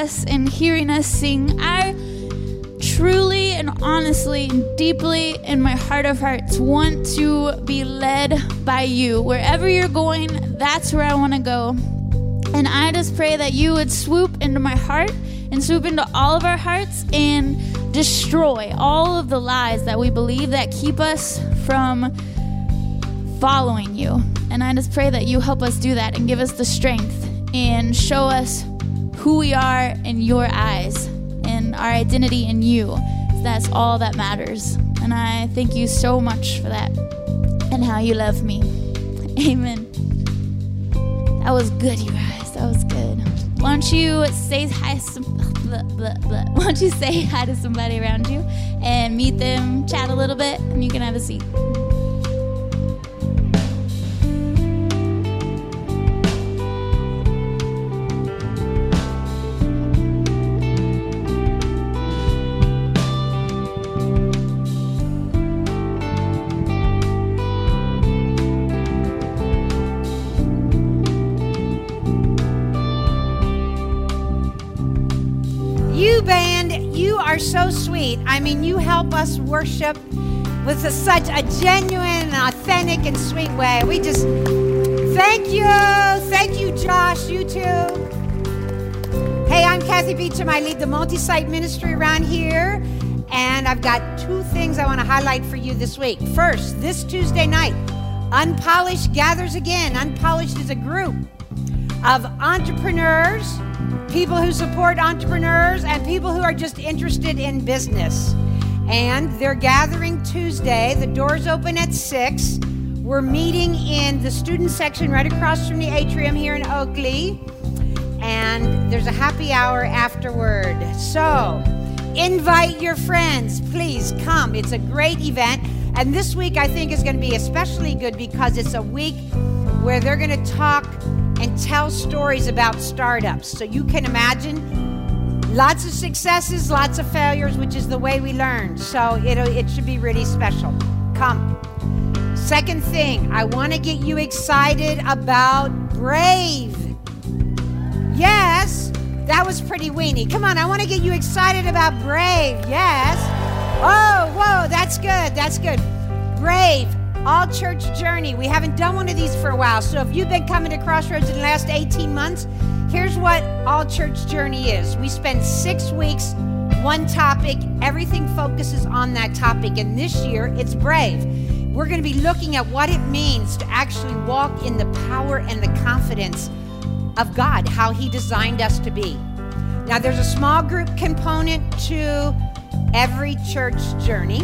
us and hearing us sing. I truly and honestly and deeply in my heart of hearts want to be led by you. Wherever you're going, that's where I want to go. And I just pray that you would swoop into my heart and swoop into all of our hearts and destroy all of the lies that we believe that keep us from following you. And I just pray that you help us do that and give us the strength and show us who we are in your eyes and our identity in you. That's all that matters. And I thank you so much for that and how you love me. Amen. That was good, you guys. That was good. Why don't you say hi to Why don't you say hi to somebody around you and meet them, chat a little bit, and you can have a seat. Band, you are so sweet. I mean, you help us worship with such a genuine and authentic and sweet way. We just thank you. Thank you, Josh. You too. Hey, I'm Kathy Beecham. I lead the multi-site ministry around here, and I've got 2 things I want to highlight for you this week. First, this Tuesday night, Unpolished gathers again. Unpolished is a group of entrepreneurs, people who support entrepreneurs, and people who are just interested in business. And they're gathering Tuesday. The doors open at 6. We're meeting in the student section right across from the atrium here in Oakley. And there's a happy hour afterward. So invite your friends. Please come. It's a great event. And this week I think is going to be especially good because it's a week where they're going to talk and tell stories about startups. So you can imagine lots of successes, lots of failures, which is the way we learn. So it should be really special. Come. Second thing, I want to get you excited about Brave. Yes, that was pretty weenie. Come on, I want to get you excited about Brave. Yes. Oh, whoa, that's good. That's good. Brave. All Church Journey. We haven't done one of these for a while. So if you've been coming to Crossroads in the last 18 months, here's what All Church Journey is. We spend 6 weeks, one topic. Everything focuses on that topic. And this year, it's Brave. We're going to be looking at what it means to actually walk in the power and the confidence of God, how He designed us to be. Now, there's a small group component to every church journey.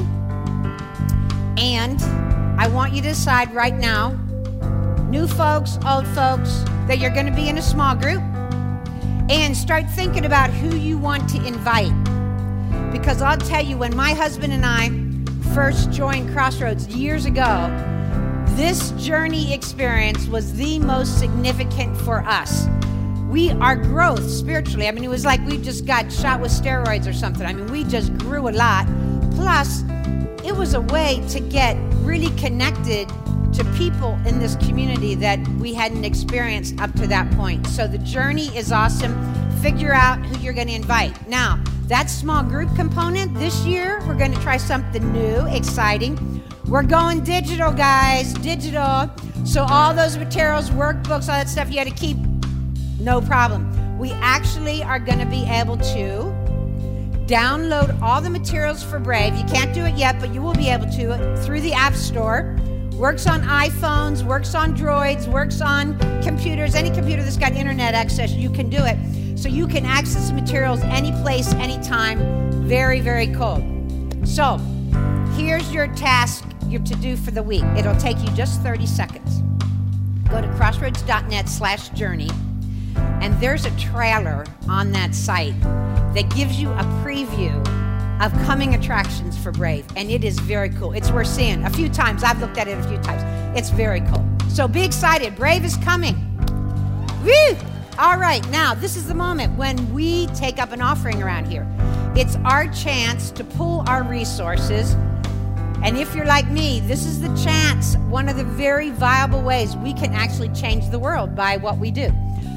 And I want you to decide right now, new folks, old folks, that you're going to be in a small group and start thinking about who you want to invite. Because I'll tell you, when my husband and I first joined Crossroads years ago, this journey experience was the most significant for us. Our growth spiritually, I mean, it was like we just got shot with steroids or something. I mean, we just grew a lot. Plus, it was a way to get really connected to people in this community that we hadn't experienced up to that point. So the journey is awesome. Figure out who you're going to invite. Now, that small group component, this year, we're going to try something new, exciting. We're going digital, guys, digital. So all those materials, workbooks, all that stuff you had to keep, no problem. We actually are going to be able to download all the materials for Brave. You can't do it yet, but you will be able to through the App Store. Works on iPhones, works on Droids, works on computers. Any computer that's got internet access, you can do it. So you can access materials any place, anytime. Very, very cool. So here's your task, your to-do for the week. It'll take you just 30 seconds. Go to crossroads.net/journey, and there's a trailer on that site that gives you a preview of coming attractions for Brave, and it is very cool. It's worth seeing a few times. I've looked at it a few times. It's very cool. So be excited. Brave is coming. Woo! All right, now this is the moment when we take up an offering around here. It's our chance to pool our resources, and if you're like me, this is the chance, one of the very viable ways we can actually change the world by what we do.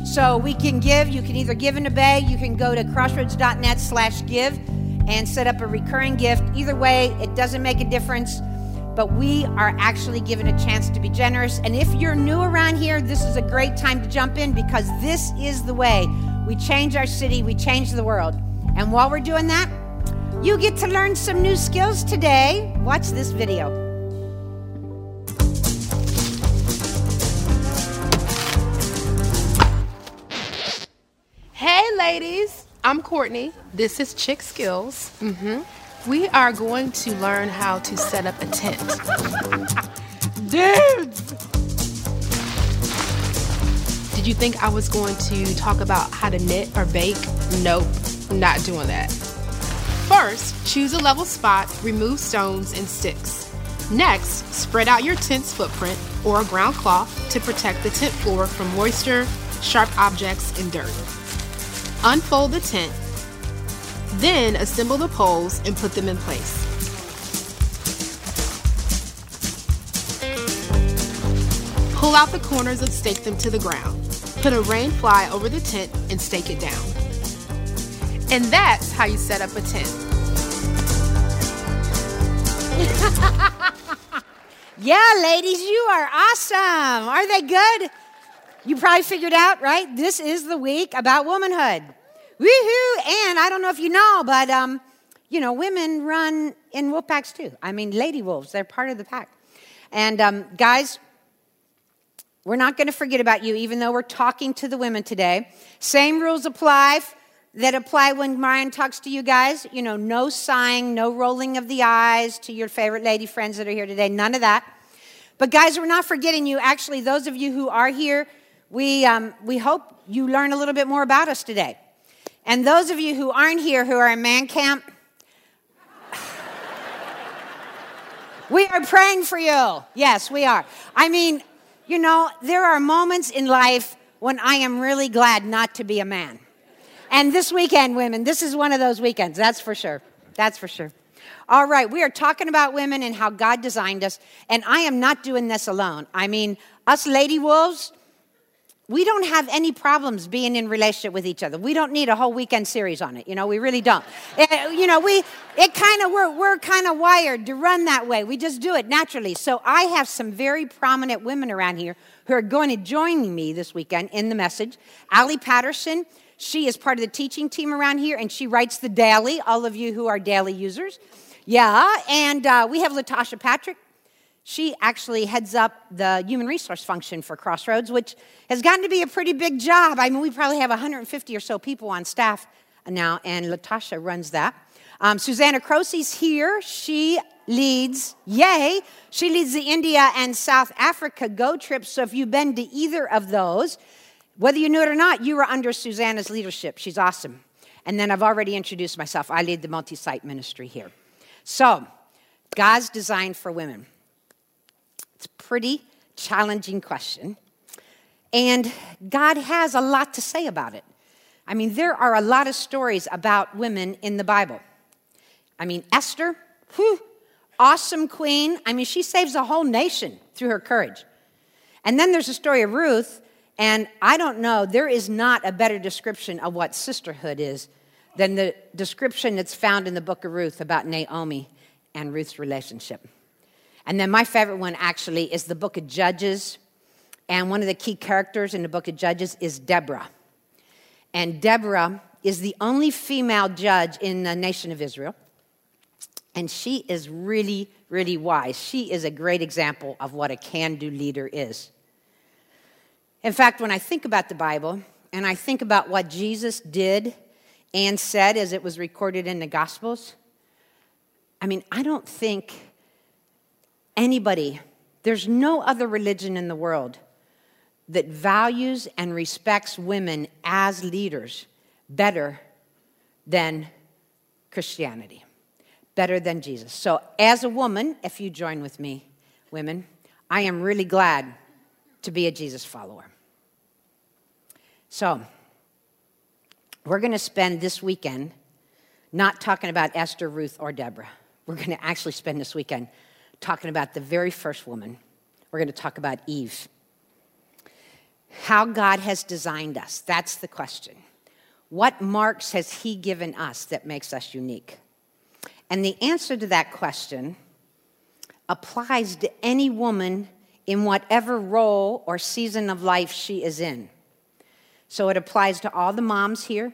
So we can give. You can either give and obey. You can go to crossroads.net/give and set up a recurring gift. Either way, it doesn't make a difference. But we are actually given a chance to be generous. And if you're new around here, this is a great time to jump in, because this is the way we change our city, we change the world. And while we're doing that, you get to learn some new skills today. Watch this video. Hey ladies, I'm Courtney. This is Chick Skills. We are going to learn how to set up a tent. Dudes! Did you think I was going to talk about how to knit or bake? Nope, not doing that. First, choose a level spot, remove stones and sticks. Next, spread out your tent's footprint or a ground cloth to protect the tent floor from moisture, sharp objects, and dirt. Unfold the tent, then assemble the poles and put them in place. Pull out the corners and stake them to the ground. Put a rain fly over the tent and stake it down. And that's how you set up a tent. Yeah, ladies, you are awesome. Are they good? You probably figured out, right? This is the week about womanhood. Woohoo! And I don't know if you know, but, women run in wolf packs too. I mean, lady wolves, they're part of the pack. And guys, we're not going to forget about you, even though we're talking to the women today. Same rules apply that apply when Ryan talks to you guys. You know, no sighing, no rolling of the eyes to your favorite lady friends that are here today. None of that. But guys, we're not forgetting you. Actually, those of you who are here, we hope you learn a little bit more about us today. And those of you who aren't here, who are in man camp, we are praying for you. Yes, we are. I mean, there are moments in life when I am really glad not to be a man. And this weekend, women, this is one of those weekends. That's for sure. That's for sure. All right, we are talking about women and how God designed us. And I am not doing this alone. I mean, us lady wolves, we don't have any problems being in relationship with each other. We don't need a whole weekend series on it. We really don't. We're kind of wired to run that way. We just do it naturally. So I have some very prominent women around here who are going to join me this weekend in the message. Allie Patterson, she is part of the teaching team around here, and she writes the daily, all of you who are daily users. Yeah, and we have Latasha Patrick. She actually heads up the human resource function for Crossroads, which has gotten to be a pretty big job. I mean, we probably have 150 or so people on staff now, and Latasha runs that. Susanna Crosey's here. She leads the India and South Africa Go trips. So if you've been to either of those, whether you knew it or not, you were under Susanna's leadership. She's awesome. And then I've already introduced myself. I lead the multi-site ministry here. So, God's design for women. It's a pretty challenging question. And God has a lot to say about it. I mean, there are a lot of stories about women in the Bible. I mean, Esther, awesome queen. I mean, she saves a whole nation through her courage. And then there's the story of Ruth. And I don't know, there is not a better description of what sisterhood is than the description that's found in the book of Ruth about Naomi and Ruth's relationship. And then my favorite one actually is the book of Judges. And one of the key characters in the book of Judges is Deborah. And Deborah is the only female judge in the nation of Israel. And she is really, really wise. She is a great example of what a can-do leader is. In fact, when I think about the Bible, and I think about what Jesus did and said as it was recorded in the Gospels, I mean, I don't think there's no other religion in the world that values and respects women as leaders better than Christianity, better than Jesus. So as a woman, if you join with me, women, I am really glad to be a Jesus follower. So we're going to spend this weekend not talking about Esther, Ruth, or Deborah. We're going to actually spend this weekend talking about the very first woman. We're going to talk about Eve. how God has designed us. That's the question. What marks has he given us that makes us unique? And the answer to that question applies to any woman in whatever role or season of life she is in. So it applies to all the moms here,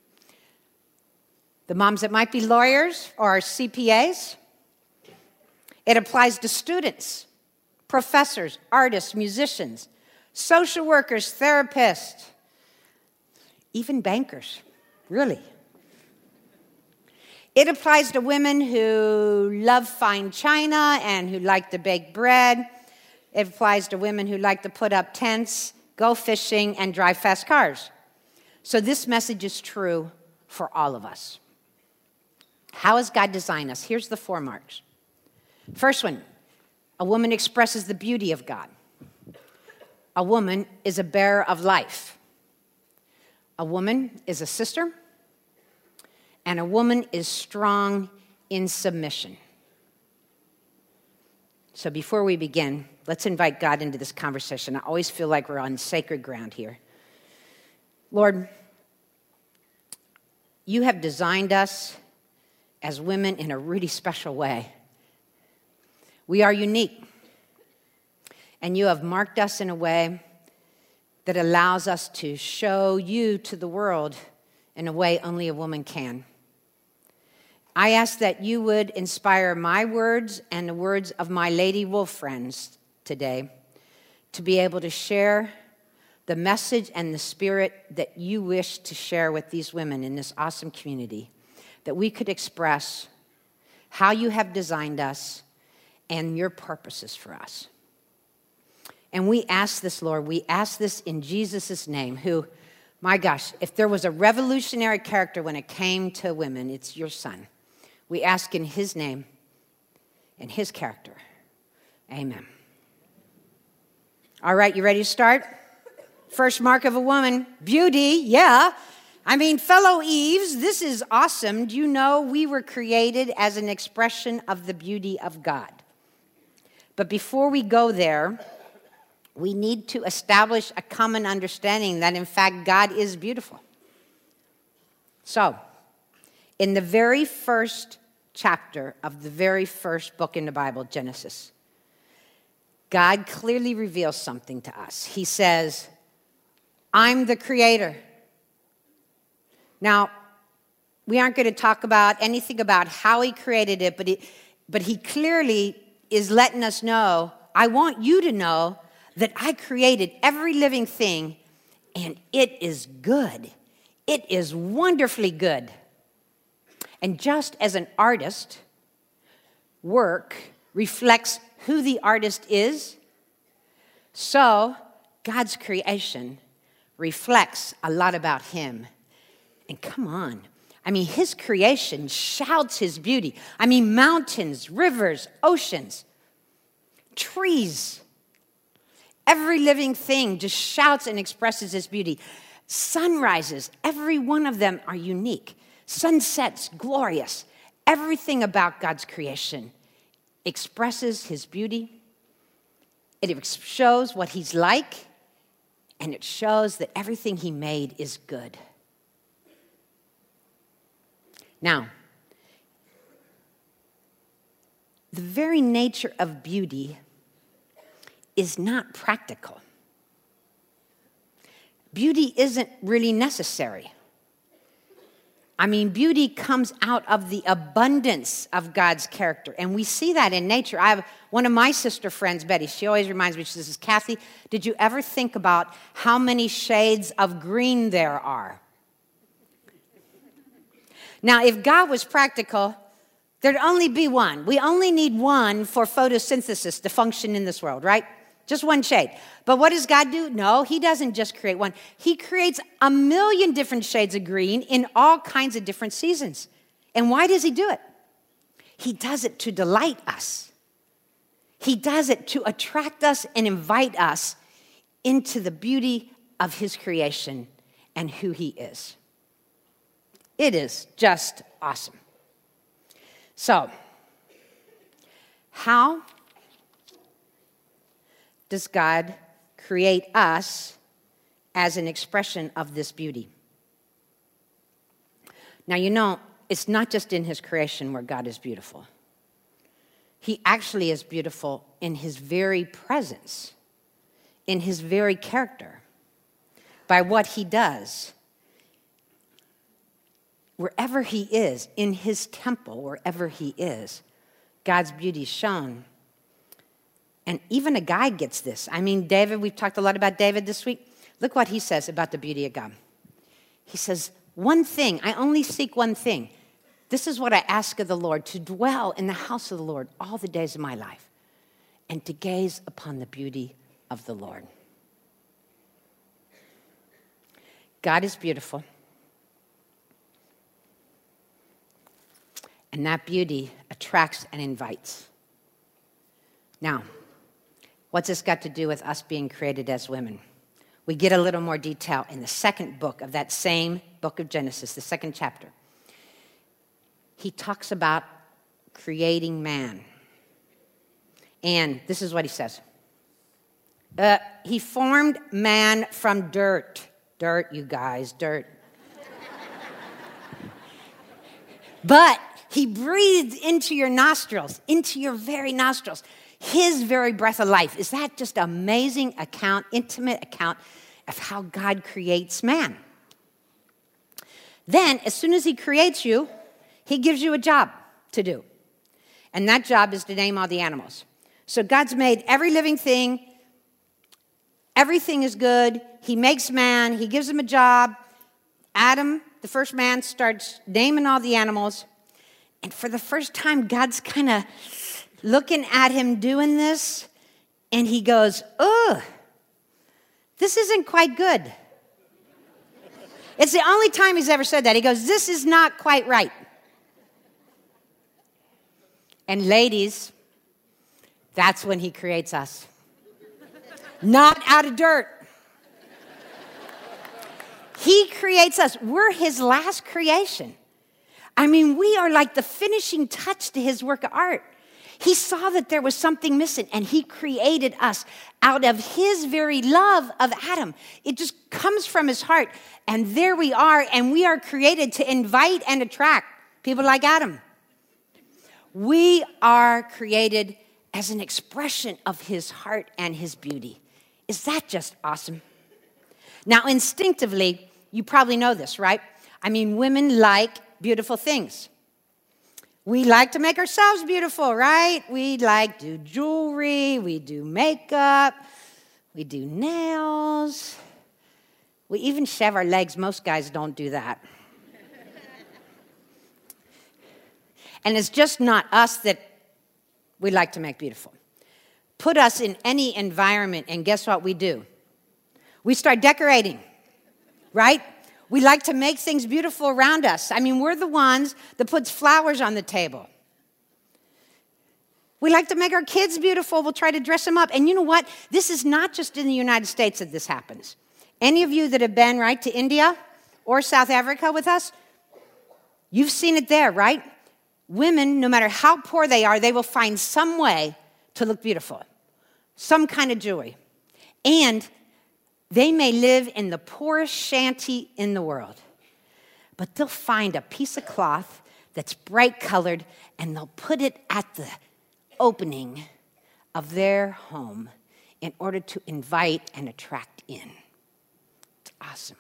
the moms that might be lawyers or CPAs. It applies to students, professors, artists, musicians, social workers, therapists, even bankers, really. It applies to women who love fine china and who like to bake bread. It applies to women who like to put up tents, go fishing, and drive fast cars. So this message is true for all of us. How has God designed us? Here's the 4 marks. First one, a woman expresses the beauty of God. A woman is a bearer of life. A woman is a sister. And a woman is strong in submission. So before we begin, let's invite God into this conversation. I always feel like we're on sacred ground here. Lord, you have designed us as women in a really special way. We are unique. And you have marked us in a way that allows us to show you to the world in a way only a woman can. I ask that you would inspire my words and the words of my Lady Wolf friends today to be able to share the message and the spirit that you wish to share with these women in this awesome community, that we could express how you have designed us and your purposes for us. And we ask this, Lord, we ask this in Jesus' name, who, my gosh, if there was a revolutionary character when it came to women, it's your son. We ask in his name and his character. Amen. All right, you ready to start? First mark of a woman, beauty, yeah. I mean, fellow Eves, this is awesome. Do you know we were created as an expression of the beauty of God? But before we go there, we need to establish a common understanding that, in fact, God is beautiful. So, in the very first chapter of the very first book in the Bible, Genesis, God clearly reveals something to us. He says, I'm the creator. Now, we aren't going to talk about anything about how he created it, but he clearly is letting us know, I want you to know that I created every living thing, and it is good. It is wonderfully good. And just as an artist, work reflects who the artist is, so God's creation reflects a lot about him. And come on, I mean, his creation shouts his beauty. I mean, mountains, rivers, oceans, trees, every living thing just shouts and expresses his beauty. Sunrises, every one of them are unique. Sunsets, glorious. Everything about God's creation expresses his beauty. It shows what he's like, and it shows that everything he made is good. Now, the very nature of beauty is not practical. Beauty isn't really necessary. I mean, beauty comes out of the abundance of God's character, and we see that in nature. I have one of my sister friends, Betty, she always reminds me, she says, Kathy, did you ever think about how many shades of green there are? Now, if God was practical, there'd only be one. We only need one for photosynthesis to function in this world, right? Just one shade. But what does God do? No, he doesn't just create one. He creates 1 million different shades of green in all kinds of different seasons. And why does he do it? He does it to delight us. He does it to attract us and invite us into the beauty of his creation and who he is. It is just awesome. So, how does God create us as an expression of this beauty. Now, you know, it's not just in his creation where God is beautiful. He actually is beautiful in his very presence, in his very character, by what he does. Wherever he is, in his temple, wherever he is, God's beauty is shown. And even a guy gets this. I mean, David, we've talked a lot about David this week. Look what he says about the beauty of God. He says, one thing, I only seek one thing. This is what I ask of the Lord, to dwell in the house of the Lord all the days of my life, and to gaze upon the beauty of the Lord. God is beautiful. And that beauty attracts and invites. Now, what's this got to do with us being created as women? We get a little more detail in the second book of that same book of Genesis, the second chapter. He talks about creating man. And this is what he says. He formed man from dirt. Dirt, you guys, dirt. But he breathed into your nostrils, into your very nostrils, his very breath of life. Is that just an amazing account, intimate account of how God creates man? Then, as soon as he creates you, he gives you a job to do. And that job is to name all the animals. So God's made every living thing. Everything is good. He makes man. He gives him a job. Adam, the first man, starts naming all the animals. And for the first time, God's kind of looking at him doing this. And he goes, "Ugh, this isn't quite good." It's the only time he's ever said that. He goes, "This is not quite right." And ladies, that's when he creates us. Not out of dirt. He creates us. We're his last creation. I mean, we are like the finishing touch to his work of art. He saw that there was something missing, and he created us out of his very love of Adam. It just comes from his heart. And there we are, and we are created to invite and attract people like Adam. We are created as an expression of his heart and his beauty. Is that just awesome? Now, instinctively, you probably know this, right? I mean, women like beautiful things. We like to make ourselves beautiful, right? We like to do jewelry, we do makeup, we do nails. We even shave our legs. Most guys don't do that. And it's just not us that we like to make beautiful. Put us in any environment, and guess what we do? We start decorating, right? We like to make things beautiful around us. I mean, we're the ones that puts flowers on the table. We like to make our kids beautiful. We'll try to dress them up. And you know what? This is not just in the United States that this happens. Any of you that have been, right, to India or South Africa with us, you've seen it there, right? Women, no matter how poor they are, they will find some way to look beautiful, some kind of jewelry. And they may live in the poorest shanty in the world, but they'll find a piece of cloth that's bright colored, and they'll put it at the opening of their home in order to invite and attract in. It's awesome.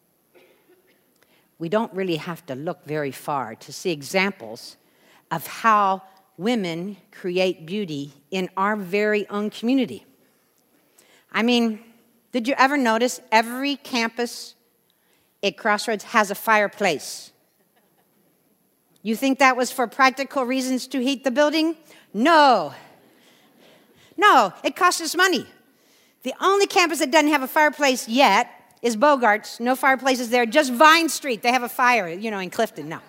We don't really have to look very far to see examples of how women create beauty in our very own community. I mean, did you ever notice every campus at Crossroads has a fireplace? You think that was for practical reasons to heat the building? No. No, it costs us money. The only campus that doesn't have a fireplace yet is Bogart's. No fireplaces there, just Vine Street. They have a fire, in Clifton. No.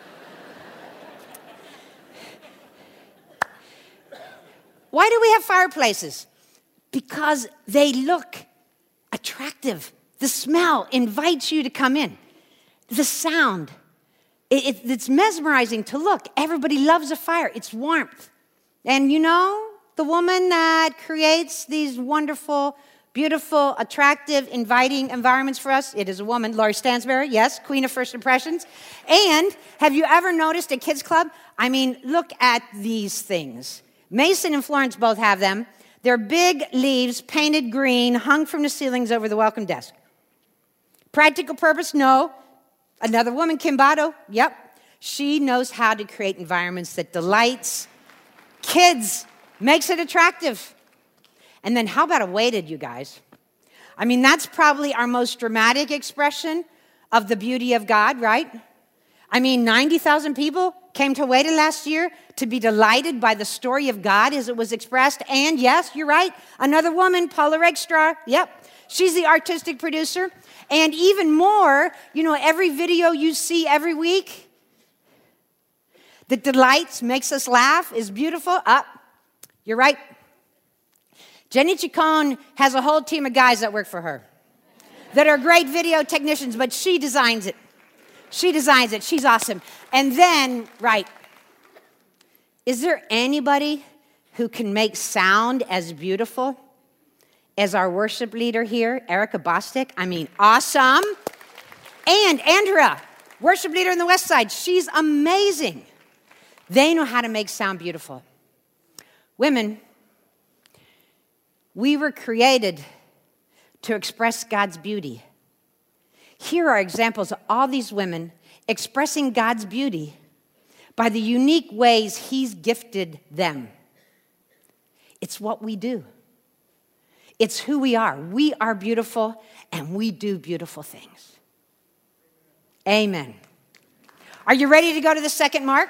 Why do we have fireplaces? Because they look attractive. The smell invites you to come in. The sound, it's mesmerizing to look. Everybody loves a fire. It's warmth. And the woman that creates these wonderful beautiful, attractive, inviting environments for us? It is a woman, Laurie Stansberry, yes, queen of first impressions. And have you ever noticed at Kids Club? I mean, look at these things. Mason and Florence both have them. They're big leaves, painted green, hung from the ceilings over the welcome desk. Practical purpose? No. Another woman, Kim Botto, yep. She knows how to create environments that delights kids, makes it attractive. And then how about a weighted, you guys? I mean, that's probably our most dramatic expression of the beauty of God, right? I mean, 90,000 people came to Weighted last year to be delighted by the story of God as it was expressed. And yes, you're right, another woman, Paula Regstra, yep. She's the artistic producer. And even more, you know, every video you see every week that delights, makes us laugh, is beautiful. You're right. Jenny Chacon has a whole team of guys that work for her that are great video technicians, but she designs it. She designs it. She's awesome. And then, right, is there anybody who can make sound as beautiful as our worship leader here, Erica Bostic? I mean, awesome. And Andrea, worship leader in the West Side. She's amazing. They know how to make sound beautiful. Women, we were created to express God's beauty. Here are examples of all these women expressing God's beauty by the unique ways He's gifted them. It's what we do. It's who we are. We are beautiful, and we do beautiful things. Amen. Are you ready to go to the second mark?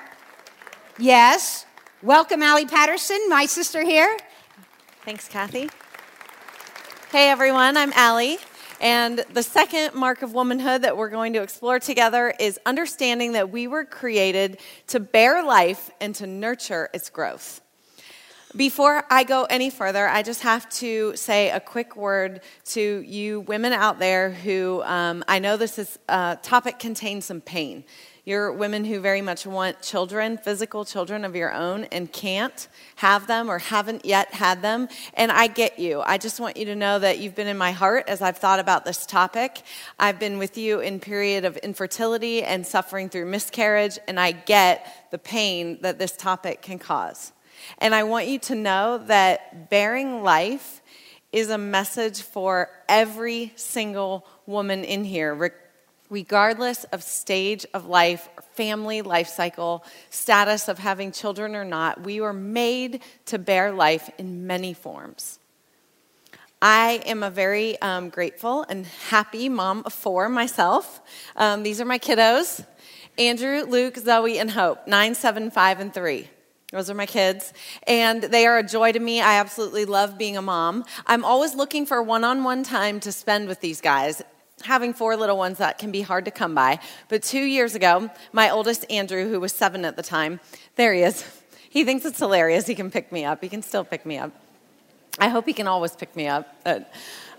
Yes. Welcome, Allie Patterson, my sister here. Thanks, Kathy. Hey, everyone, I'm Allie. And the second mark of womanhood that we're going to explore together is understanding that we were created to bear life and to nurture its growth. Before I go any further, I just have to say a quick word to you women out there who, I know this topic contains some pain. You're women who very much want children, physical children of your own, and can't have them or haven't yet had them. And I get you. I just want you to know that you've been in my heart as I've thought about this topic. I've been with you in period of infertility and suffering through miscarriage, and I get the pain that this topic can cause. And I want you to know that bearing life is a message for every single woman in here, regardless of stage of life, family, life cycle, status of having children or not. We were made to bear life in many forms. I am a very grateful and happy mom of 4 myself. These are my kiddos, Andrew, Luke, Zoe, and Hope, 9, 7, 5, and 3. Those are my kids, and they are a joy to me. I absolutely love being a mom. I'm always looking for one-on-one time to spend with these guys. Having 4 little ones, that can be hard to come by. But 2 years ago, my oldest, Andrew, who was 7 at the time, there he is. He thinks it's hilarious. He can pick me up. He can still pick me up. I hope he can always pick me up. But,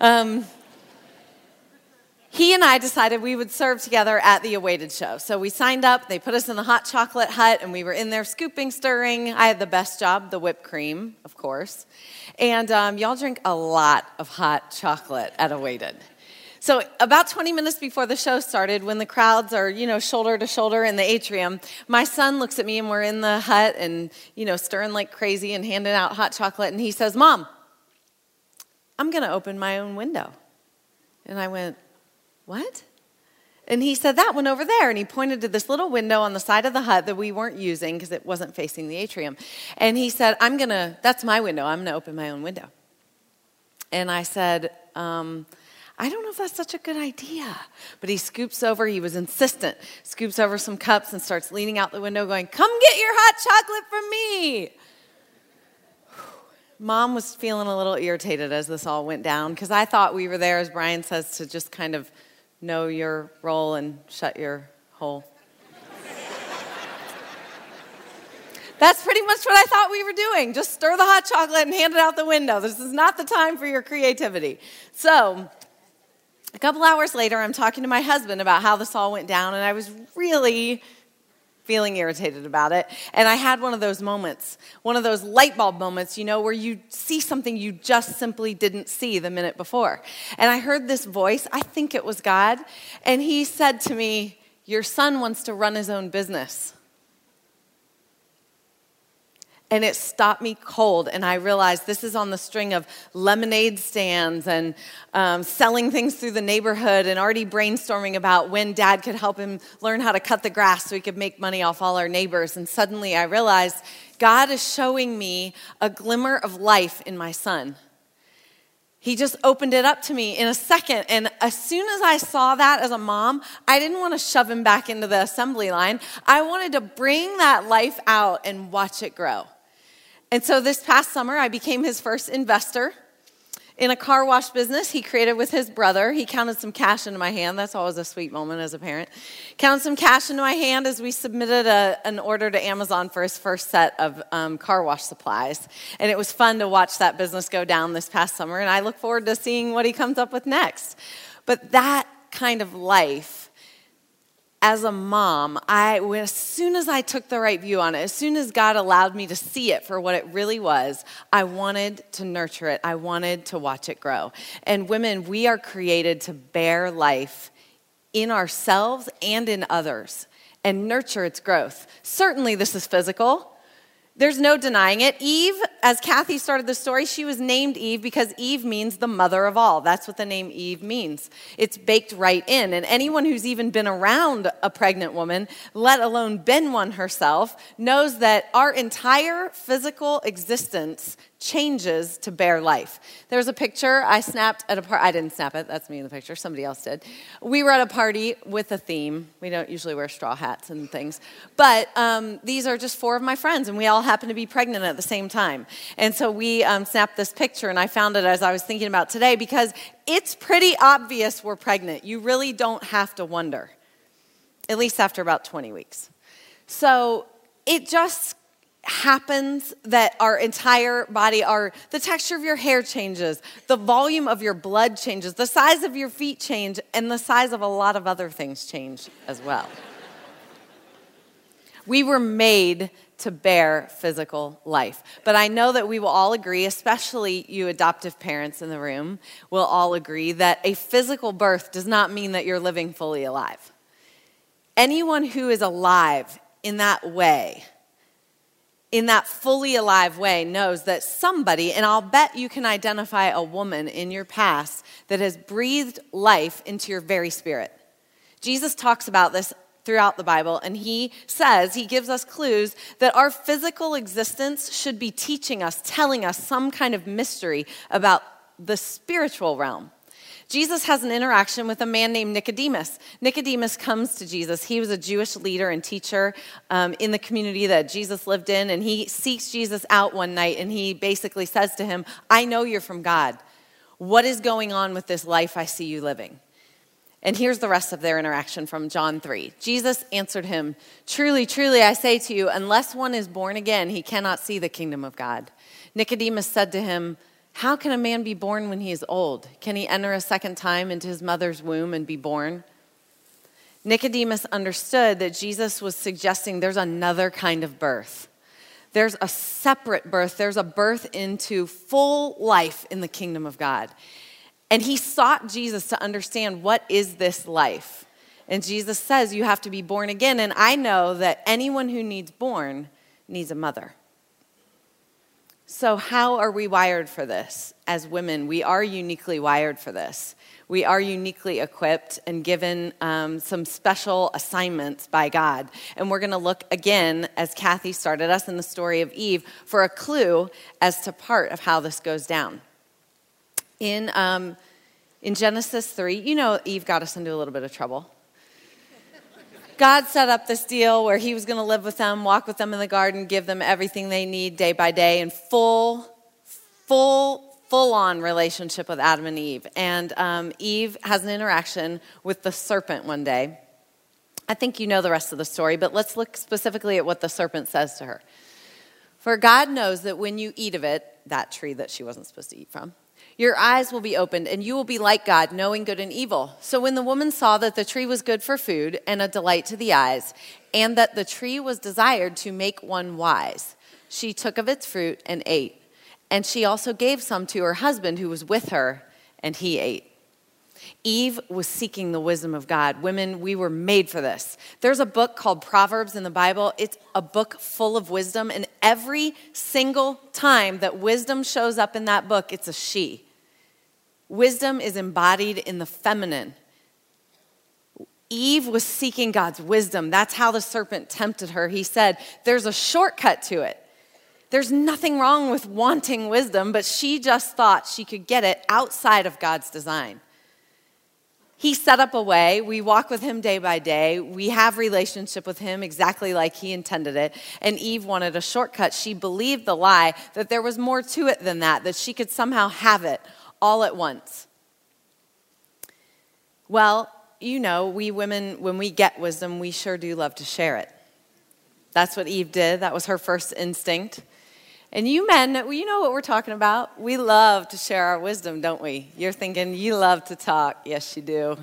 he and I decided we would serve together at the Awaited show. So we signed up, they put us in the hot chocolate hut, and we were in there scooping, stirring. I had the best job, the whipped cream, of course. And y'all drink a lot of hot chocolate at Awaited. So about 20 minutes before the show started, when the crowds are, shoulder to shoulder in the atrium, my son looks at me, and we're in the hut and, stirring like crazy and handing out hot chocolate, and he says, "Mom, I'm going to open my own window." And I went, "What?" And he said, "That one over there." And he pointed to this little window on the side of the hut that we weren't using because it wasn't facing the atrium. And he said, "That's my window. I'm going to open my own window." And I said, "I don't know if that's such a good idea." But he scoops over, he was insistent, scoops over some cups and starts leaning out the window going, "Come get your hot chocolate from me." Mom was feeling a little irritated as this all went down because I thought we were there, as Brian says, to just kind of know your role and shut your hole. That's pretty much what I thought we were doing. Just stir the hot chocolate and hand it out the window. This is not the time for your creativity. So a couple hours later, I'm talking to my husband about how this all went down, and I was really feeling irritated about it. And I had one of those moments, one of those light bulb moments, where you see something you just simply didn't see the minute before. And I heard this voice, I think it was God, and he said to me, "Your son wants to run his own business." And it stopped me cold, and I realized this is on the string of lemonade stands and selling things through the neighborhood and already brainstorming about when Dad could help him learn how to cut the grass so he could make money off all our neighbors. And suddenly I realized God is showing me a glimmer of life in my son. He just opened it up to me in a second. And as soon as I saw that as a mom, I didn't want to shove him back into the assembly line. I wanted to bring that life out and watch it grow. And so this past summer, I became his first investor in a car wash business he created with his brother. He counted some cash into my hand. That's always a sweet moment as a parent. Counted some cash into my hand as we submitted an order to Amazon for his first set of car wash supplies. And it was fun to watch that business go down this past summer, and I look forward to seeing what he comes up with next. But that kind of life, as a mom, as soon as I took the right view on it, as soon as God allowed me to see it for what it really was, I wanted to nurture it. I wanted to watch it grow. And women, we are created to bear life in ourselves and in others and nurture its growth. Certainly this is physical. There's no denying it. Eve, as Kathy started the story, she was named Eve because Eve means the mother of all. That's what the name Eve means. It's baked right in. And anyone who's even been around a pregnant woman, let alone been one herself, knows that our entire physical existence changes to bear life. There's a picture I snapped at a party. I didn't snap it. That's me in the picture. Somebody else did. We were at a party with a theme. We don't usually wear straw hats and things. But these are just 4 of my friends, and we all happen to be pregnant at the same time. And so we snapped this picture, and I found it as I was thinking about today because it's pretty obvious we're pregnant. You really don't have to wonder, at least after about 20 weeks. So it just happens that our entire body, the texture of your hair changes, the volume of your blood changes, the size of your feet change, and the size of a lot of other things change as well. We were made to bear physical life. But I know that we will all agree, especially you adoptive parents in the room, will all agree that a physical birth does not mean that you're living fully alive. Anyone who is alive in that way, in that fully alive way, knows that somebody, and I'll bet you can identify a woman in your past that has breathed life into your very spirit. Jesus talks about this throughout the Bible, and he gives us clues that our physical existence should be teaching us, telling us some kind of mystery about the spiritual realm. Jesus has an interaction with a man named Nicodemus. Nicodemus comes to Jesus. He was a Jewish leader and teacher in the community that Jesus lived in, and he seeks Jesus out one night, and he basically says to him, "I know you're from God. What is going on with this life I see you living?" And here's the rest of their interaction from John 3. Jesus answered him, "Truly, truly, I say to you, unless one is born again, he cannot see the kingdom of God." Nicodemus said to him, "How can a man be born when he is old? Can he enter a second time into his mother's womb and be born?" Nicodemus understood that Jesus was suggesting there's another kind of birth. There's a separate birth. There's a birth into full life in the kingdom of God. And he sought Jesus to understand, what is this life? And Jesus says you have to be born again. And I know that anyone who needs born needs a mother. So how are we wired for this? As women, we are uniquely wired for this. We are uniquely equipped and given some special assignments by God. And we're going to look again, as Kathy started us in the story of Eve, for a clue as to part of how this goes down. In Genesis 3, Eve got us into a little bit of trouble. God set up this deal where he was going to live with them, walk with them in the garden, give them everything they need day by day, in full-on relationship with Adam and Eve. And Eve has an interaction with the serpent one day. I think you know the rest of the story, but let's look specifically at what the serpent says to her. "For God knows that when you eat of it," that tree that she wasn't supposed to eat from, Your eyes will be opened, and you will be like God, knowing good and evil. So when the woman saw that the tree was good for food and a delight to the eyes, and that the tree was desired to make one wise, she took of its fruit and ate. And she also gave some to her husband who was with her, and he ate. Eve was seeking the wisdom of God. Women, we were made for this. There's a book called Proverbs in the Bible. It's a book full of wisdom, and every single time that wisdom shows up in that book, it's a she. Wisdom is embodied in the feminine. Eve was seeking God's wisdom. That's how the serpent tempted her. He said, there's a shortcut to it. There's nothing wrong with wanting wisdom, but she just thought she could get it outside of God's design. He set up a way. We walk with him day by day. We have relationship with him exactly like he intended it. And Eve wanted a shortcut. She believed the lie that there was more to it than that she could somehow have it all at once. Well, you know, we women, when we get wisdom, we sure do love to share it. That's what Eve did. That was her first instinct. And you men, you know what we're talking about. We love to share our wisdom, don't we? You're thinking, you love to talk. Yes, you do.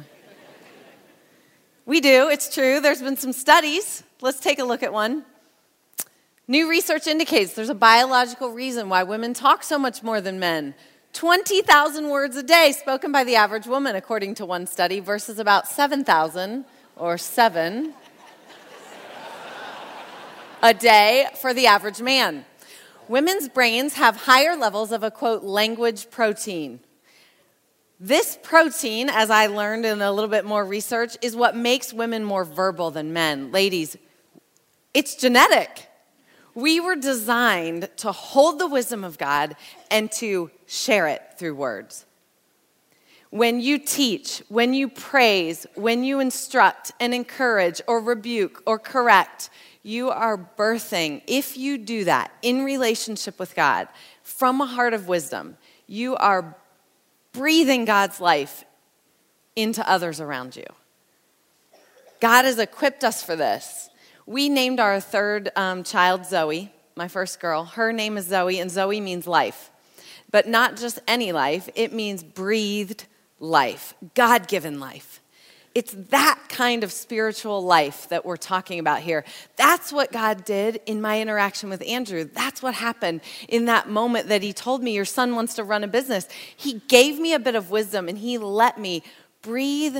We do. It's true. There's been some studies. Let's take a look at one. New research indicates there's a biological reason why women talk so much more than men. 20,000 words a day spoken by the average woman, according to one study, versus about 7,000 or 7 a day for the average man. Women's brains have higher levels of a, quote, language protein. This protein, as I learned in a little bit more research, is what makes women more verbal than men. Ladies, it's genetic. We were designed to hold the wisdom of God and to share it through words. When you teach, when you praise, when you instruct and encourage or rebuke or correct, you are birthing, if you do that in relationship with God, from a heart of wisdom, you are breathing God's life into others around you. God has equipped us for this. We named our third child Zoe, my first girl. Her name is Zoe, and Zoe means life. But not just any life, it means breathed life, God-given life. It's that kind of spiritual life that we're talking about here. That's what God did in my interaction with Andrew. That's what happened in that moment that he told me, your son wants to run a business. He gave me a bit of wisdom, and he let me breathe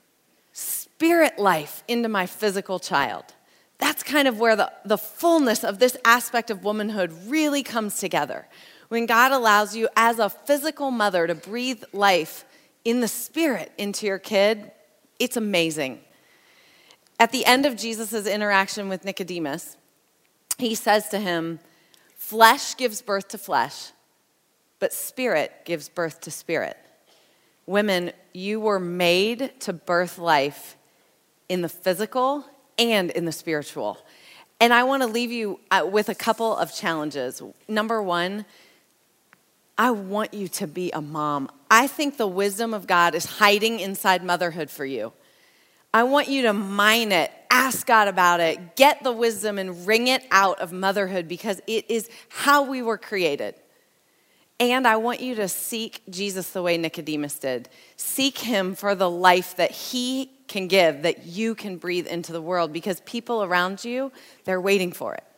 spirit life into my physical child. That's kind of where the fullness of this aspect of womanhood really comes together. When God allows you as a physical mother to breathe life in the spirit into your kid, it's amazing. At the end of Jesus' interaction with Nicodemus, he says to him, flesh gives birth to flesh, but spirit gives birth to spirit. Women, you were made to birth life in the physical and in the spiritual. And I want to leave you with a couple of challenges. Number one, I want you to be a mom. I think the wisdom of God is hiding inside motherhood for you. I want you to mine it, ask God about it, get the wisdom and wring it out of motherhood because it is how we were created. And I want you to seek Jesus the way Nicodemus did. Seek him for the life that he can give, that you can breathe into the world because people around you, they're waiting for it.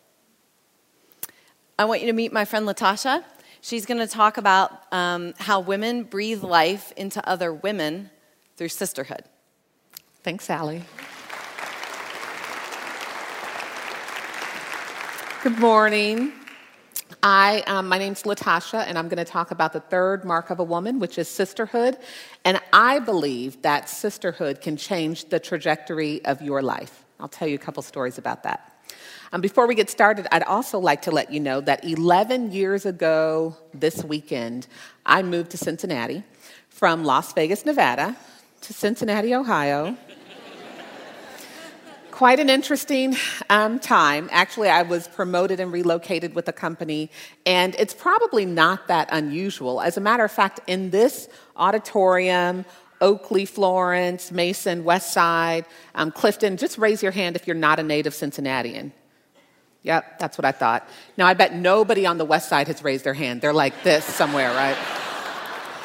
I want you to meet my friend Latasha. She's going to talk about how women breathe life into other women through sisterhood. Thanks, Allie. Good morning. My name's Latasha, and I'm going to talk about the third mark of a woman, which is sisterhood. And I believe that sisterhood can change the trajectory of your life. I'll tell you a couple stories about that. Before we get started, I'd also like to let you know that 11 years ago this weekend, I moved to Cincinnati from Las Vegas, Nevada, to Cincinnati, Ohio. Quite an interesting time. Actually, I was promoted and relocated with the company, and it's probably not that unusual. As a matter of fact, in this auditorium, Oakley, Florence, Mason, West Side, Clifton, just raise your hand if you're not a native Cincinnatian. Yep, that's what I thought. Now, I bet nobody on the West Side has raised their hand. They're like this somewhere, right?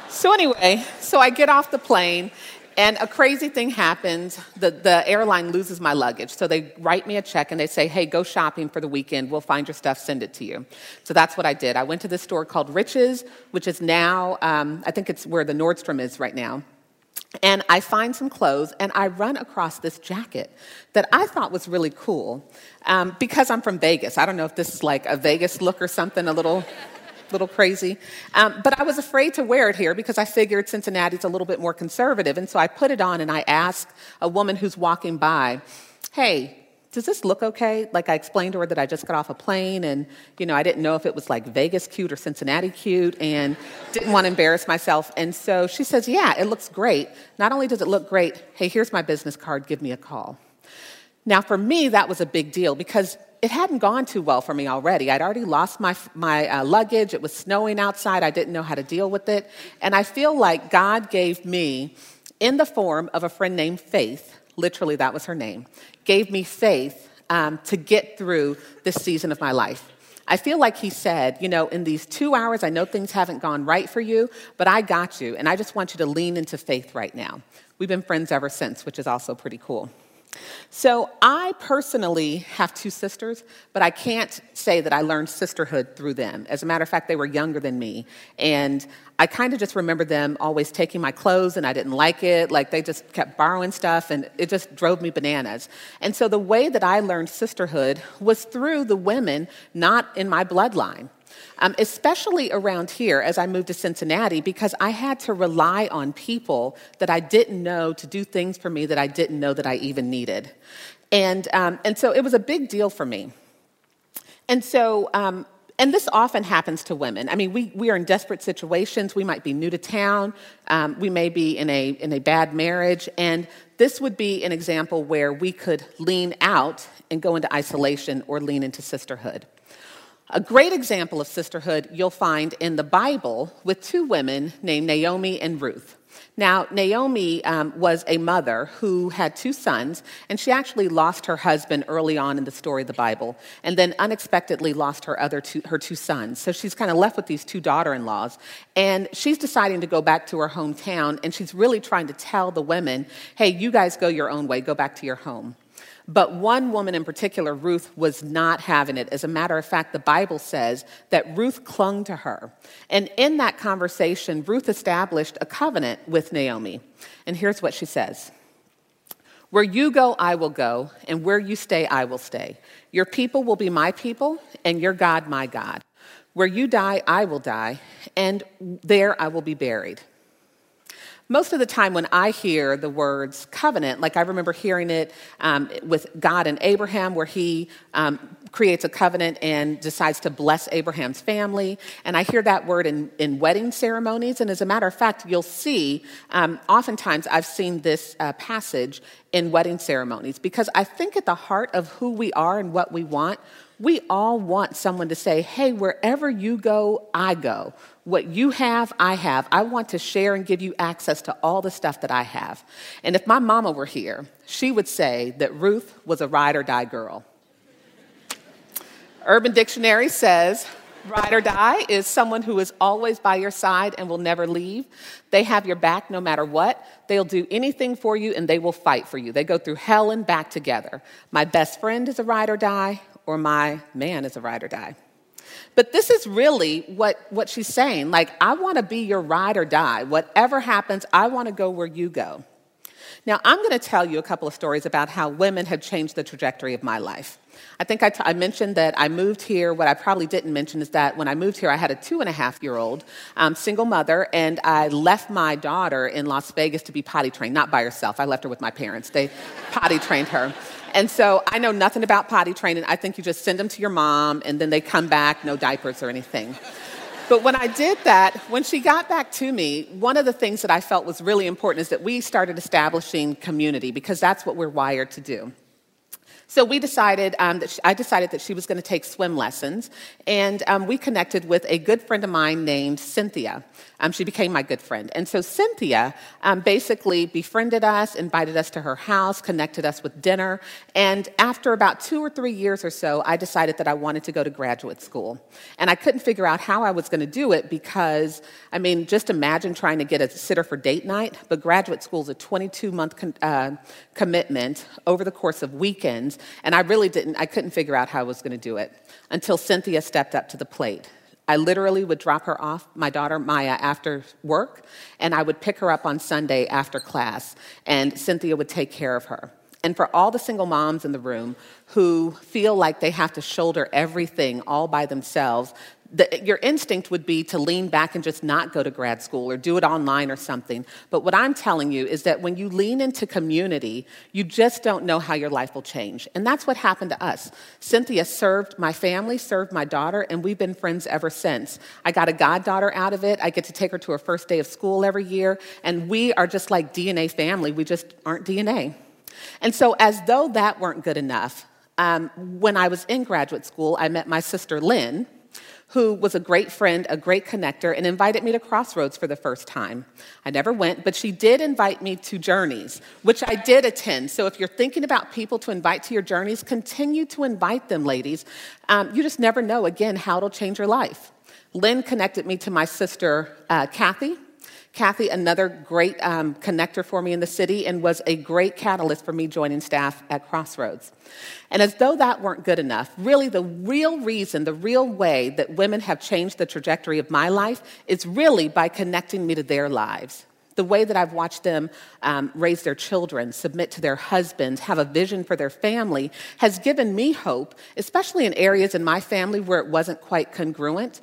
So anyway, so I get off the plane, and a crazy thing happens. The airline loses my luggage. So they write me a check, and they say, hey, go shopping for the weekend. We'll find your stuff, send it to you. So that's what I did. I went to this store called Riches, which is now, I think it's where the Nordstrom is right now. And I find some clothes, and I run across this jacket that I thought was really cool because I'm from Vegas. I don't know if this is like a Vegas look or something, a little crazy. But I was afraid to wear it here because I figured Cincinnati's a little bit more conservative. And so I put it on, and I asked a woman who's walking by, hey, does this look okay? Like, I explained to her that I just got off a plane, and, I didn't know if it was like Vegas cute or Cincinnati cute, and didn't want to embarrass myself. And so she says, yeah, it looks great. Not only does it look great, hey, here's my business card, give me a call. Now, for me, that was a big deal because it hadn't gone too well for me already. I'd already lost my luggage. It was snowing outside. I didn't know how to deal with it. And I feel like God gave me, in the form of a friend named Faith, literally that was her name, gave me faith to get through this season of my life. I feel like he said, in these 2 hours, I know things haven't gone right for you, but I got you, and I just want you to lean into faith right now. We've been friends ever since, which is also pretty cool. So I personally have 2 sisters, but I can't say that I learned sisterhood through them. As a matter of fact, they were younger than me, and I kind of just remember them always taking my clothes, and I didn't like it. Like, they just kept borrowing stuff, and it just drove me bananas. And so the way that I learned sisterhood was through the women not in my bloodline. Especially around here as I moved to Cincinnati, because I had to rely on people that I didn't know to do things for me that I didn't know that I even needed. And so it was a big deal for me. And so, and this often happens to women. I mean, we are in desperate situations. We might be new to town. We may be in a bad marriage. And this would be an example where we could lean out and go into isolation or lean into sisterhood. A great example of sisterhood you'll find in the Bible with 2 women named Naomi and Ruth. Now, Naomi was a mother who had 2 sons, and she actually lost her husband early on in the story of the Bible, and then unexpectedly lost her 2 sons. So she's kind of left with these 2 daughter-in-laws, and she's deciding to go back to her hometown, and she's really trying to tell the women, hey, you guys go your own way, go back to your home. But one woman in particular, Ruth, was not having it. As a matter of fact, the Bible says that Ruth clung to her. And in that conversation, Ruth established a covenant with Naomi. And here's what she says. Where you go, I will go, and where you stay, I will stay. Your people will be my people, and your God, my God. Where you die, I will die, and there I will be buried. Most of the time when I hear the words covenant, like I remember hearing it with God and Abraham, where he creates a covenant and decides to bless Abraham's family. And I hear that word in wedding ceremonies. And as a matter of fact, you'll see, oftentimes I've seen this passage in wedding ceremonies, because I think at the heart of who we are and what we all want someone to say, hey, wherever you go, I go. What you have, I have. I want to share and give you access to all the stuff that I have. And if my mama were here, she would say that Ruth was a ride or die girl. Urban Dictionary says, ride or die is someone who is always by your side and will never leave. They have your back no matter what. They'll do anything for you, and they will fight for you. They go through hell and back together. My best friend is a ride or die, or my man is a ride or die. But this is really what she's saying. Like, I want to be your ride or die. Whatever happens, I want to go where you go. Now, I'm going to tell you a couple of stories about how women have changed the trajectory of my life. I think I mentioned that I moved here. What I probably didn't mention is that when I moved here, I had a 2.5-year-old single mother, and I left my daughter in Las Vegas to be potty trained, not by herself. I left her with my parents. They potty trained her. And so I know nothing about potty training. I think you just send them to your mom, and then they come back, no diapers or anything. But when I did that, when she got back to me, one of the things that I felt was really important is that we started establishing community, because that's what we're wired to do. So we decided I decided that she was going to take swim lessons, and we connected with a good friend of mine named Cynthia. She became my good friend. And so Cynthia basically befriended us, invited us to her house, connected us with dinner, and after about 2 or 3 years or so, I decided that I wanted to go to graduate school. And I couldn't figure out how I was going to do it because, just imagine trying to get a sitter for date night, but graduate school is a 22-month commitment over the course of weekends. And I couldn't figure out how I was going to do it until Cynthia stepped up to the plate. I literally would drop her off, my daughter Maya, after work, and I would pick her up on Sunday after class, and Cynthia would take care of her. And for all the single moms in the room who feel like they have to shoulder everything all by themselves, your instinct would be to lean back and just not go to grad school or do it online or something. But what I'm telling you is that when you lean into community, you just don't know how your life will change. And that's what happened to us. Cynthia served my family, served my daughter, and we've been friends ever since. I got a goddaughter out of it. I get to take her to her first day of school every year. And we are just like DNA family. We just aren't DNA. And so as though that weren't good enough, when I was in graduate school, I met my sister Lynn, who was a great friend, a great connector, and invited me to Crossroads for the first time. I never went, but she did invite me to Journeys, which I did attend. So if you're thinking about people to invite to your Journeys, continue to invite them, ladies. You just never know, again, how it'll change your life. Lynn connected me to my sister, Kathy. Kathy, another great connector for me in the city, and was a great catalyst for me joining staff at Crossroads. And as though that weren't good enough, really the real reason, the real way that women have changed the trajectory of my life is really by connecting me to their lives. The way that I've watched them raise their children, submit to their husbands, have a vision for their family has given me hope, especially in areas in my family where it wasn't quite congruent.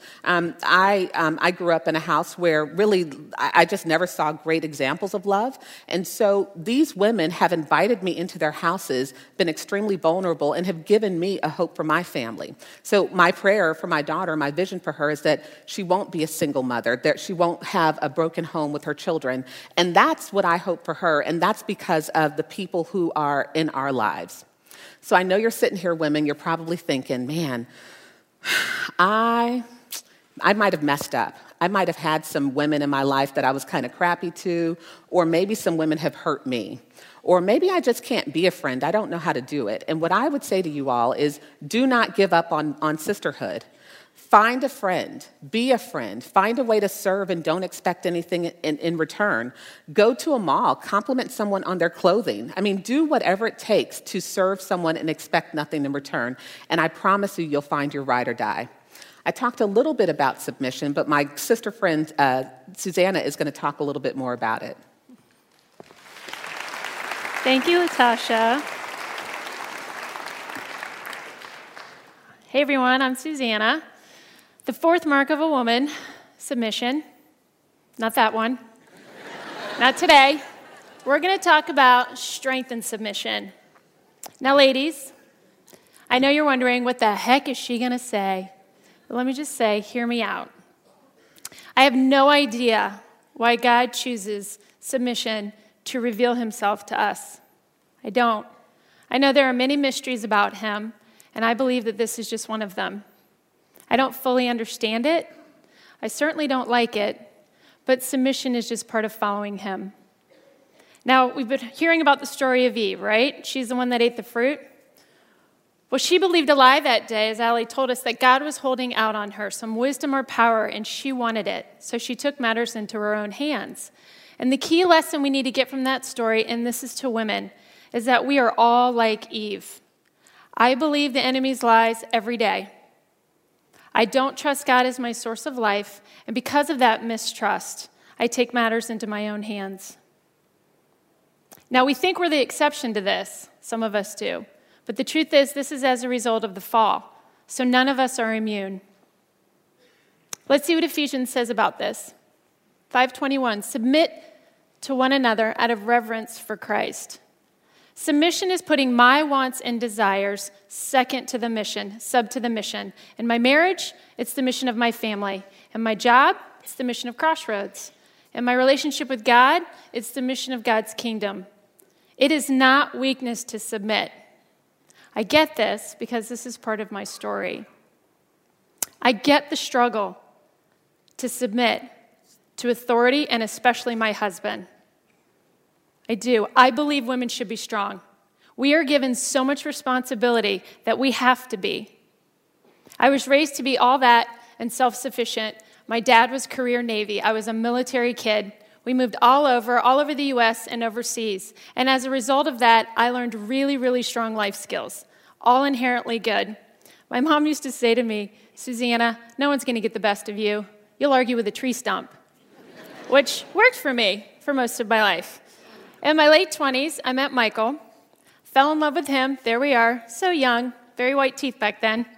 I grew up in a house where really I just never saw great examples of love. And so these women have invited me into their houses, been extremely vulnerable, and have given me a hope for my family. So my prayer for my daughter, my vision for her is that she won't be a single mother, that she won't have a broken home with her children. And that's what I hope for her, and that's because of the people who are in our lives. So I know you're sitting here, women, you're probably thinking, man, I might have messed up. I might have had some women in my life that I was kind of crappy to, or maybe some women have hurt me. Or maybe I just can't be a friend. I don't know how to do it. And what I would say to you all is do not give up on sisterhood. Find a friend, be a friend, find a way to serve and don't expect anything in return. Go to a mall, compliment someone on their clothing. Do whatever it takes to serve someone and expect nothing in return. And I promise you, you'll find your ride or die. I talked a little bit about submission, but my sister friend, Susanna, is going to talk a little bit more about it. Thank you, Latasha. Hey, everyone, I'm Susanna. The fourth mark of a woman, submission. Not that one. Not today. We're going to talk about strength and submission. Now, ladies, I know you're wondering, what the heck is she going to say? But let me just say, hear me out. I have no idea why God chooses submission to reveal himself to us. I don't. I know there are many mysteries about him, and I believe that this is just one of them. I don't fully understand it. I certainly don't like it, but submission is just part of following him. Now, we've been hearing about the story of Eve, right? She's the one that ate the fruit. Well, she believed a lie that day, as Ali told us, that God was holding out on her some wisdom or power, and she wanted it. So she took matters into her own hands. And the key lesson we need to get from that story, and this is to women, is that we are all like Eve. I believe the enemy's lies every day. I don't trust God as my source of life, and because of that mistrust, I take matters into my own hands. Now, we think we're the exception to this. Some of us do. But the truth is, this is as a result of the fall. So none of us are immune. Let's see what Ephesians says about this. 5:21, submit to one another out of reverence for Christ. Submission is putting my wants and desires second to the mission, sub to the mission. In my marriage, it's the mission of my family. In my job, it's the mission of Crossroads. In my relationship with God, it's the mission of God's kingdom. It is not weakness to submit. I get this because this is part of my story. I get the struggle to submit to authority and especially my husband. I do. I believe women should be strong. We are given so much responsibility that we have to be. I was raised to be all that and self-sufficient. My dad was career Navy. I was a military kid. We moved all over the U.S. and overseas. And as a result of that, I learned really, really strong life skills, all inherently good. My mom used to say to me, Susanna, no one's going to get the best of you. You'll argue with a tree stump, which worked for me for most of my life. In my late 20s, I met Michael, fell in love with him. There we are, so young, very white teeth back then.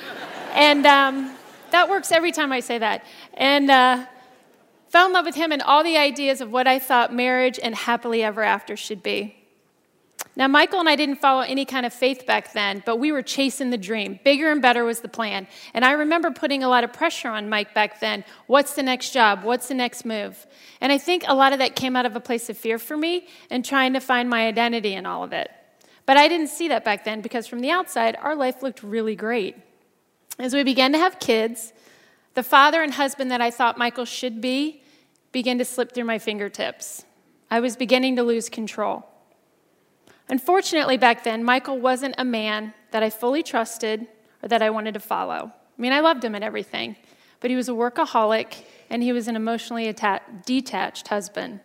And that works every time I say that. And fell in love with him and all the ideas of what I thought marriage and happily ever after should be. Now, Michael and I didn't follow any kind of faith back then, but we were chasing the dream. Bigger and better was the plan. And I remember putting a lot of pressure on Mike back then. What's the next job? What's the next move? And I think a lot of that came out of a place of fear for me and trying to find my identity in all of it. But I didn't see that back then because from the outside, our life looked really great. As we began to have kids, the father and husband that I thought Michael should be began to slip through my fingertips. I was beginning to lose control. Unfortunately, back then, Michael wasn't a man that I fully trusted or that I wanted to follow. I mean, I loved him and everything, but he was a workaholic and he was an emotionally detached husband.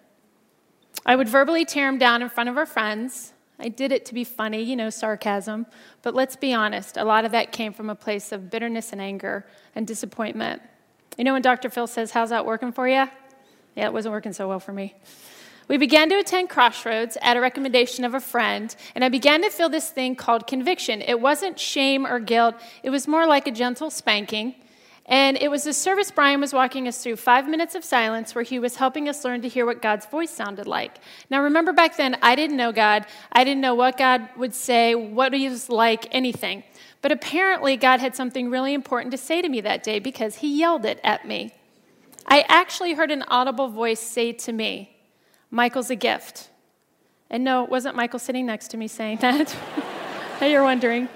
I would verbally tear him down in front of our friends. I did it to be funny, sarcasm, but let's be honest, a lot of that came from a place of bitterness and anger and disappointment. When Dr. Phil says, how's that working for you? Yeah, it wasn't working so well for me. We began to attend Crossroads at a recommendation of a friend, and I began to feel this thing called conviction. It wasn't shame or guilt. It was more like a gentle spanking, and it was the service Brian was walking us through, 5 minutes of silence, where he was helping us learn to hear what God's voice sounded like. Now, remember back then, I didn't know God. I didn't know what God would say, what he was like, anything. But apparently, God had something really important to say to me that day because he yelled it at me. I actually heard an audible voice say to me, Michael's a gift. And no, it wasn't Michael sitting next to me saying that. Now you're wondering.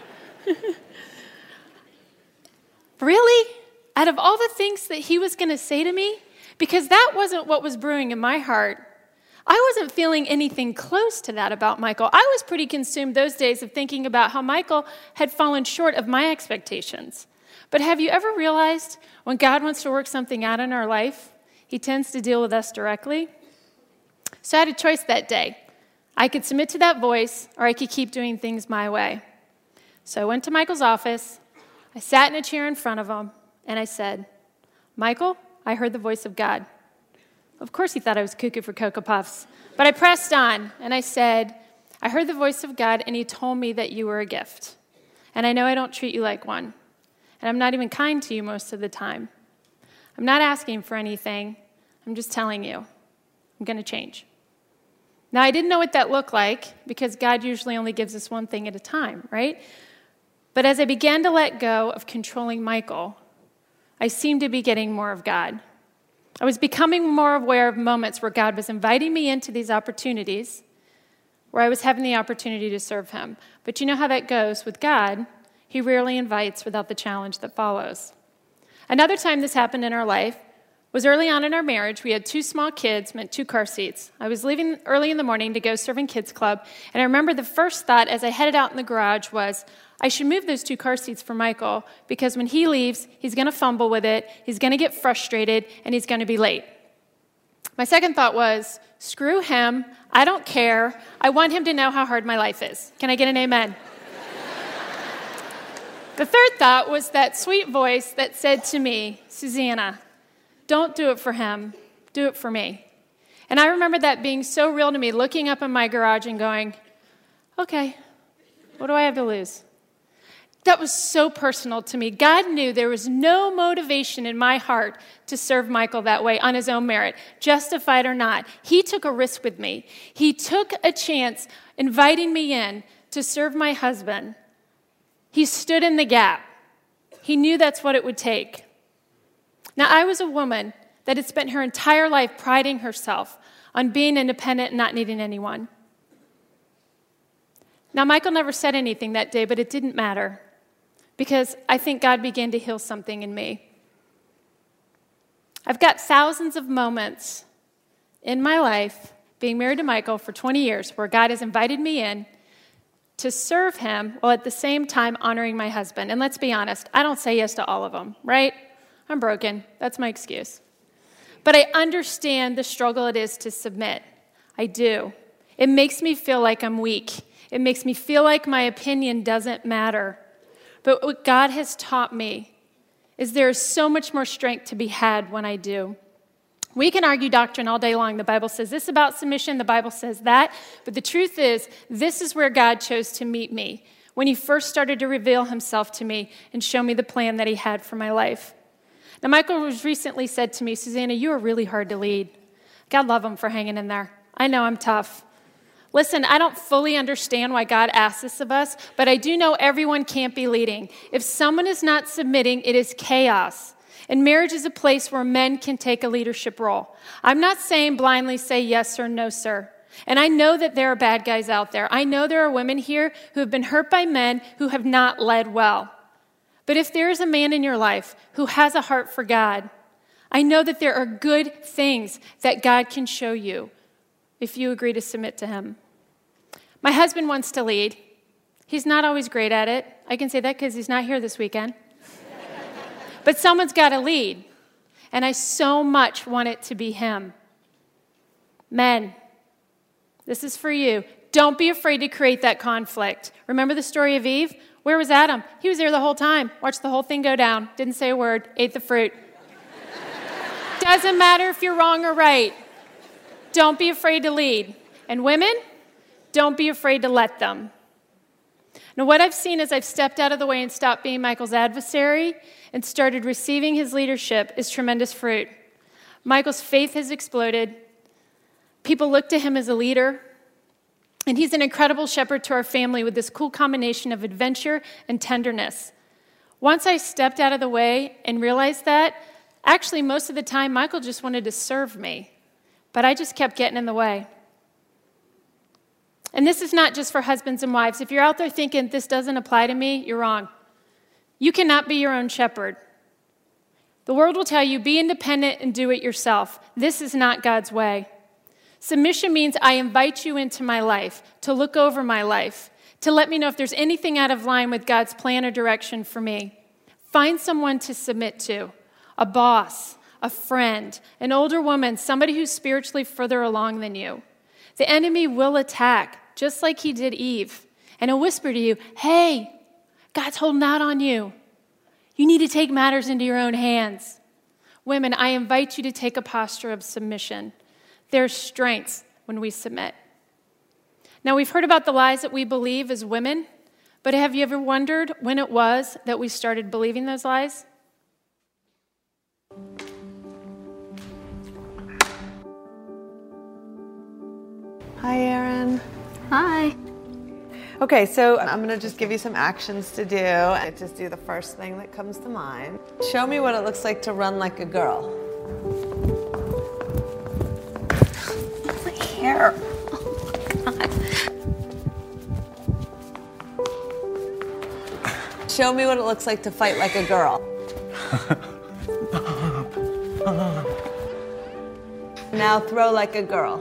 Really? Out of all the things that he was going to say to me? Because that wasn't what was brewing in my heart. I wasn't feeling anything close to that about Michael. I was pretty consumed those days of thinking about how Michael had fallen short of my expectations. But have you ever realized when God wants to work something out in our life, he tends to deal with us directly? So I had a choice that day. I could submit to that voice, or I could keep doing things my way. So I went to Michael's office. I sat in a chair in front of him, and I said, Michael, I heard the voice of God. Of course he thought I was cuckoo for Cocoa Puffs. But I pressed on, and I said, I heard the voice of God, and he told me that you were a gift. And I know I don't treat you like one. And I'm not even kind to you most of the time. I'm not asking for anything. I'm just telling you, I'm going to change. Now, I didn't know what that looked like because God usually only gives us one thing at a time, right? But as I began to let go of controlling Michael, I seemed to be getting more of God. I was becoming more aware of moments where God was inviting me into these opportunities, where I was having the opportunity to serve him. But you know how that goes with God. He rarely invites without the challenge that follows. Another time this happened in our life was early on in our marriage. We had 2 small kids, meant 2 car seats. I was leaving early in the morning to go serve in kids club, and I remember the first thought as I headed out in the garage was, I should move those 2 car seats for Michael because when he leaves, he's going to fumble with it, he's going to get frustrated, and he's going to be late. My second thought was, screw him, I don't care, I want him to know how hard my life is. Can I get an amen? The third thought was that sweet voice that said to me, Susanna, don't do it for him, do it for me. And I remember that being so real to me, looking up in my garage and going, okay, what do I have to lose? That was so personal to me. God knew there was no motivation in my heart to serve Michael that way on his own merit, justified or not. He took a risk with me. He took a chance inviting me in to serve my husband. He stood in the gap. He knew that's what it would take. Now, I was a woman that had spent her entire life priding herself on being independent and not needing anyone. Now, Michael never said anything that day, but it didn't matter because I think God began to heal something in me. I've got thousands of moments in my life, being married to Michael for 20 years, where God has invited me in to serve him while at the same time honoring my husband. And let's be honest, I don't say yes to all of them, right? I'm broken. That's my excuse. But I understand the struggle it is to submit. I do. It makes me feel like I'm weak. It makes me feel like my opinion doesn't matter. But what God has taught me is there is so much more strength to be had when I do. We can argue doctrine all day long. The Bible says this about submission, the Bible says that. But the truth is, this is where God chose to meet me when he first started to reveal himself to me and show me the plan that he had for my life. Now, Michael was recently said to me, Susanna, you are really hard to lead. God love him for hanging in there. I know I'm tough. Listen, I don't fully understand why God asks this of us, but I do know everyone can't be leading. If someone is not submitting, it is chaos. And marriage is a place where men can take a leadership role. I'm not saying blindly say yes or no, sir. And I know that there are bad guys out there. I know there are women here who have been hurt by men who have not led well. But if there is a man in your life who has a heart for God, I know that there are good things that God can show you if you agree to submit to him. My husband wants to lead. He's not always great at it. I can say that because he's not here this weekend. But someone's got to lead. And I so much want it to be him. Men, this is for you. Don't be afraid to create that conflict. Remember the story of Eve? Where was Adam? He was there the whole time. Watched the whole thing go down. Didn't say a word. Ate the fruit. Doesn't matter if you're wrong or right. Don't be afraid to lead. And women, don't be afraid to let them. Now, what I've seen as I've stepped out of the way and stopped being Michael's adversary and started receiving his leadership is tremendous fruit. Michael's faith has exploded. People look to him as a leader. And he's an incredible shepherd to our family with this cool combination of adventure and tenderness. Once I stepped out of the way and realized that, actually most of the time Michael just wanted to serve me. But I just kept getting in the way. And this is not just for husbands and wives. If you're out there thinking this doesn't apply to me, you're wrong. You cannot be your own shepherd. The world will tell you, be independent and do it yourself. This is not God's way. Submission means I invite you into my life, to look over my life, to let me know if there's anything out of line with God's plan or direction for me. Find someone to submit to, a boss, a friend, an older woman, somebody who's spiritually further along than you. The enemy will attack, just like he did Eve, and he'll whisper to you, hey, God's holding out on you. You need to take matters into your own hands. Women, I invite you to take a posture of submission. There's strength when we submit. Now, we've heard about the lies that we believe as women, but have you ever wondered when it was that we started believing those lies? Hi, Erin. Hi. Okay, so I'm going to just give you some actions to do. And just do the first thing that comes to mind. Show me what it looks like to run like a girl. My hair. Oh, God. Show me what it looks like to fight like a girl. Now throw like a girl.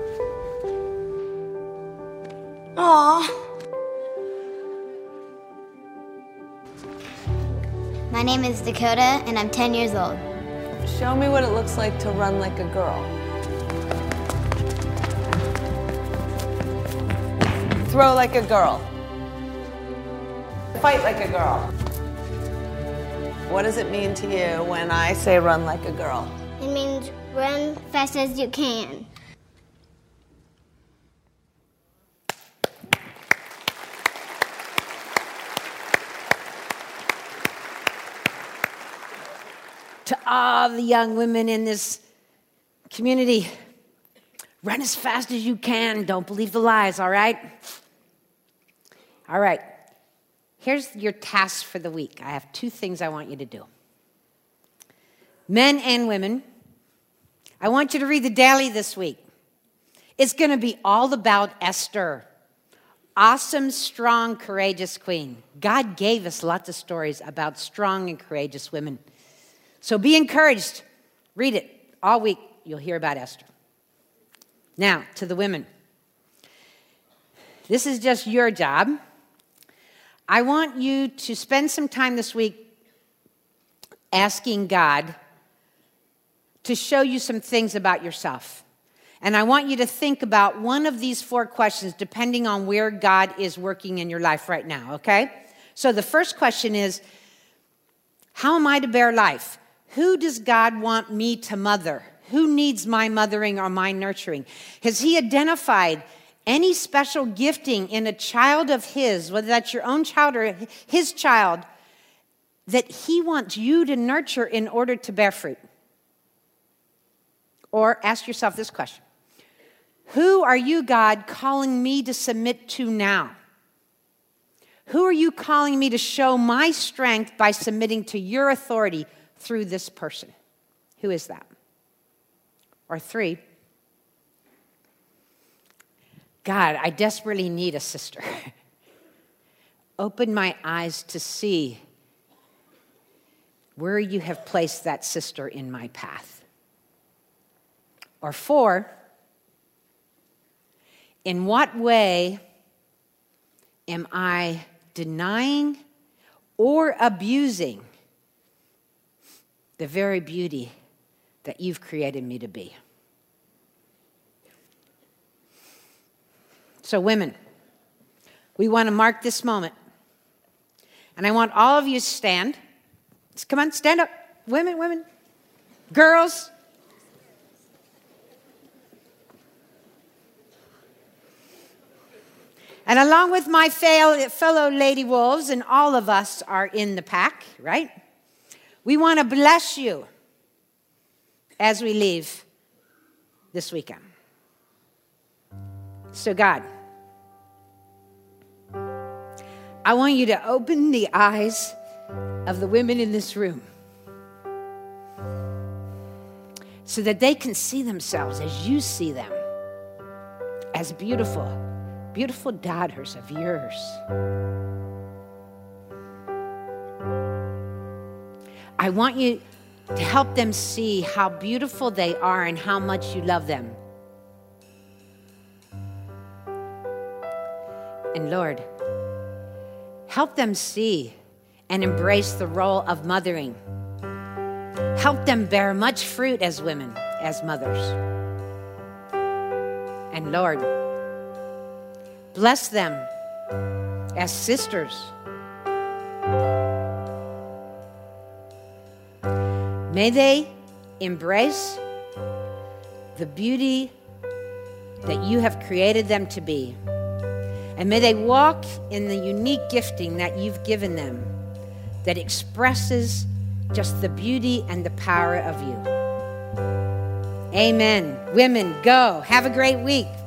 Aww. My name is Dakota, and I'm 10 years old. Show me what it looks like to run like a girl. Throw like a girl. Fight like a girl. What does it mean to you when I say run like a girl? It means run fast as you can. To all the young women in this community, run as fast as you can. Don't believe the lies, all right? All right. Here's your task for the week. I have 2 things I want you to do. Men and women, I want you to read the daily this week. It's going to be all about Esther. awesome, strong, courageous queen. God gave us lots of stories about strong and courageous women. So be encouraged. Read it all week. You'll hear about Esther. Now, to the women. This is just your job. I want you to spend some time this week asking God to show you some things about yourself. And I want you to think about one of these 4 questions depending on where God is working in your life right now, okay? So the first question is, how am I to bear life? Who does God want me to mother? Who needs my mothering or my nurturing? Has he identified any special gifting in a child of his, whether that's your own child or his child, that he wants you to nurture in order to bear fruit? Or ask yourself this question. Who are you, God, calling me to submit to now? Who are you calling me to show my strength by submitting to your authority through this person? Who is that? Or 3, God, I desperately need a sister. Open my eyes to see where you have placed that sister in my path. Or 4, in what way am I denying or abusing the very beauty that you've created me to be? So women, we want to mark this moment. And I want all of you to stand. Come on, stand up. Women. Girls. And along with my fellow Lady Wolves, and all of us are in the pack, right? We want to bless you as we leave this weekend. So God, I want you to open the eyes of the women in this room so that they can see themselves as you see them, as beautiful daughters of yours. I want you to help them see how beautiful they are and how much you love them. And Lord, help them see and embrace the role of mothering. Help them bear much fruit as women, as mothers. And Lord, bless them as sisters. May they embrace the beauty that you have created them to be. And may they walk in the unique gifting that you've given them that expresses just the beauty and the power of you. Amen. Women, go. Have a great week.